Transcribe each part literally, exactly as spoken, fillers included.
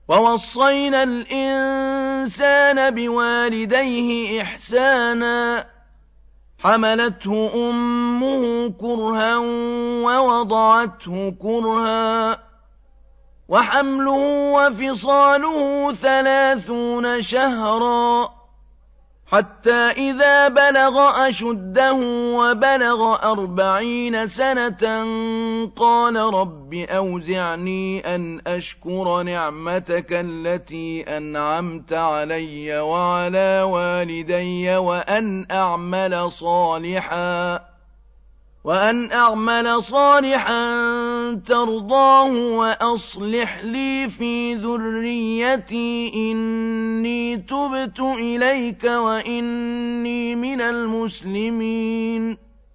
وَوَصَّيْنَا الْإِنسَانَ بِوَالِدَيْهِ إِحْسَانًا حَمَلَتْهُ أُمُّهُ كُرْهًا وَوَضَعَتْهُ كُرْهًا وَحَمْلُهُ وَفِصَالُهُ ثَلَاثُونَ شَهْرًا حَتَّى إِذَا بَلَغَ أَشُدَّهُ وَبَلَغَ أَرْبَعِينَ سَنَةً قَالَ رَبِّ أَوْزِعْنِي أَنْ أَشْكُرَ نِعْمَتَكَ الَّتِي أَنْعَمْتَ عَلَيَّ وَعَلَى وَالِدَيَّ وَأَنْ أَعْمَلَ صَالِحًا وأن أعمل صالحا ترضاه وأصلح لي في ذريتي إني تبت إليك وإني من المسلمين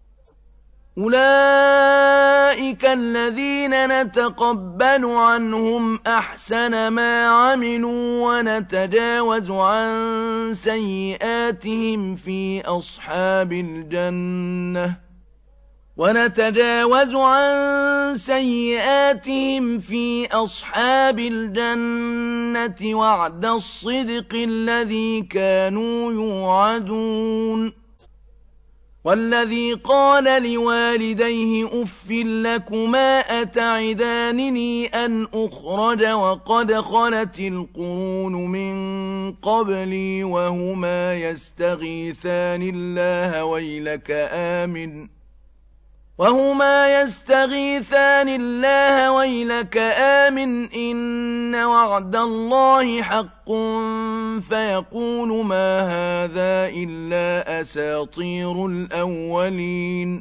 أولئك الذين نتقبل عنهم أحسن ما عملوا ونتجاوز عن سيئاتهم في أصحاب الجنة ونتجاوز عن سيئاتهم في أصحاب الجنة وعد الصدق الذي كانوا يوعدون والذي قال لوالديه أف لكما أتعدانني أن أخرج وقد خلت القرون من قبلي وهما يستغيثان الله ويلك آمن وهما يستغيثان الله ويلك آمن إن وعد الله حق فيقول ما هذا إلا أساطير الأولين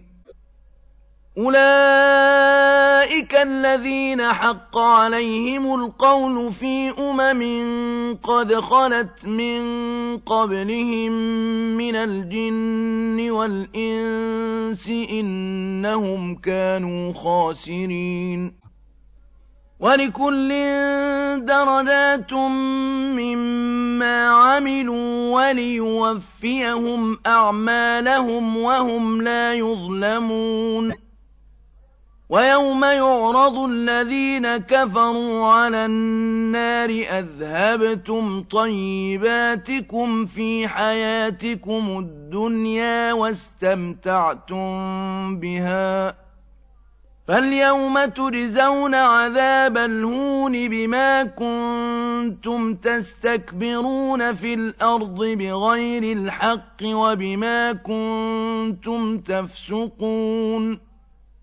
أولئك الذين حق عليهم القول في أمم قد خلت من قبلهم من الجن والإنس إنهم كانوا خاسرين ولكل درجات مما عملوا وليوفيهم أعمالهم وهم لا يظلمون ويوم يعرض الذين كفروا على النار أذهبتم طيباتكم في حياتكم الدنيا واستمتعتم بها فاليوم تجزون عذاب الهون بما كنتم تستكبرون في الأرض بغير الحق وبما كنتم تفسقون